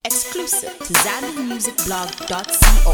Exclusive to ZambianMusicBlog.co.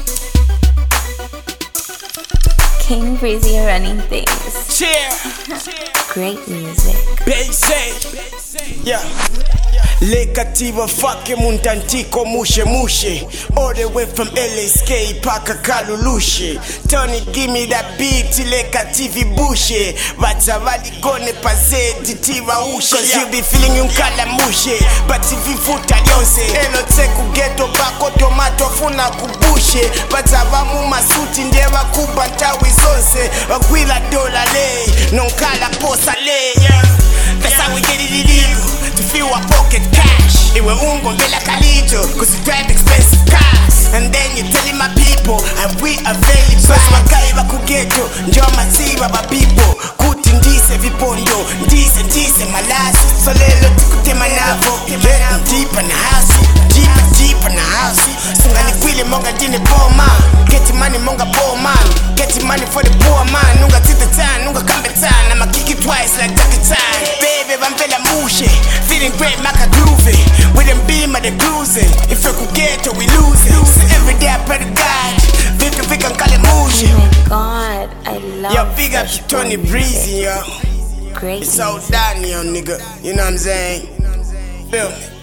King Breezy running things. Cheer. Great music. Base. Yeah. Lekativa fucking muntantiko mushe. All the way from LSK paka kalulushe. Tony give me that beat lekativi bushe. Batavali gone pazeti tiva ushe. Cause you be feeling unkala mushe. But if you futa yonse. Elo teku geto bako tomato funa kubushe. Batavamu masuti ndeva kubantawi zonse. Wagwila dola le. Nonkala posa le. Yeah. That's how we get it illegal. To fill our pocket cash. Iwe ungo vela kalito. Cause you drive expensive cars. And then you telling my people and we available. Cause wakai wakugeto. Njoma tiba ba people. Kuti ndise vipondo. Ndise malazi. So lelo tukute manavo. Get deep in the house. Deep in the house. Sungani kwili monga dine boma. Get money monga poor man. Get money for the poor man. Nunga tita tan. Nunga kambe tan. I'ma kick it twice like Jackie Chan. Baby vampela mushe. Feeling great maka groovy. With them beam at the cruising. If you could get it we lose it. So every day I pray to God. Vika nkale mushe. Oh my god, I love Yo, big up such to Tony good Breezy, music. yo. Great It's all music. done, yo, nigga. You know what I'm saying? Feel me?